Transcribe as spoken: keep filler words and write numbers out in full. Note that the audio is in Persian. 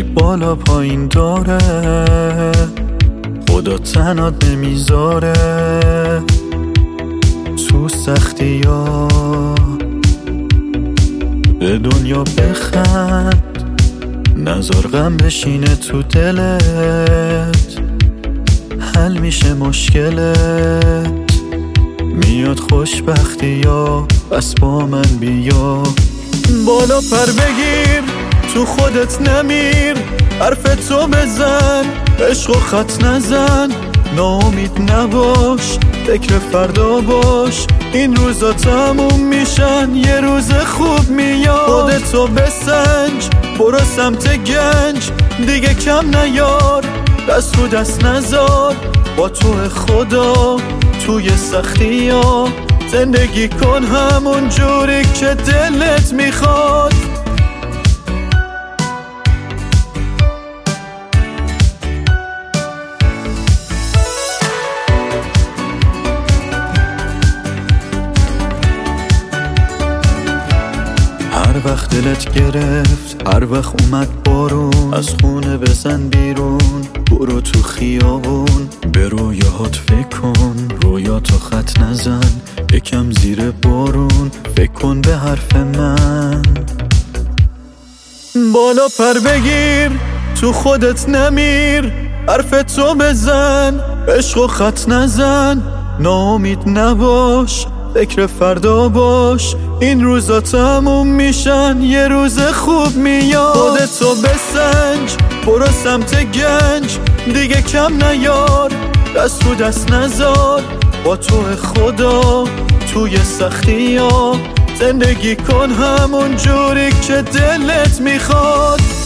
بالا پایین داره، خدا تنات نمیذاره. تو سختی ها به دنیا بخند، نذار غم بشینه تو دلت، حل میشه مشکلت. میاد خوشبختی ها بس با من بیا. بالا پر بگیر تو خودت نمیر، حرف تو بزن عشق و خط نزن. ناامید نباش فکر فردا باش، این روزا تموم میشن یه روز خوب میاد. خودتو بسنج برو سمت گنج، دیگه کم نیار دست رو دست نزار. با تو خدا توی سختی ها زندگی کن همون جوری که دلت میخواد. هر وقت دلت گرفت، هر وقت اومد بارون، از خونه بزن بیرون، برو تو خیابون. به رویاهات فکر کن، رویاتو خط نزن، یکم زیر بارون فکر کن به حرف من. بالا پر بگیر تو خودت نمیر، حرف تو بزن عشق و خط نزن. ناامید نباش فکر فردا باش، این روزا تموم میشن یه روز خوب میاد. خودتو بسنج برو سمت گنج، دیگه کم نیار دست رو دست نزار. با تو خدا توی سختی ها زندگی کن همون جوری که دلت میخواد.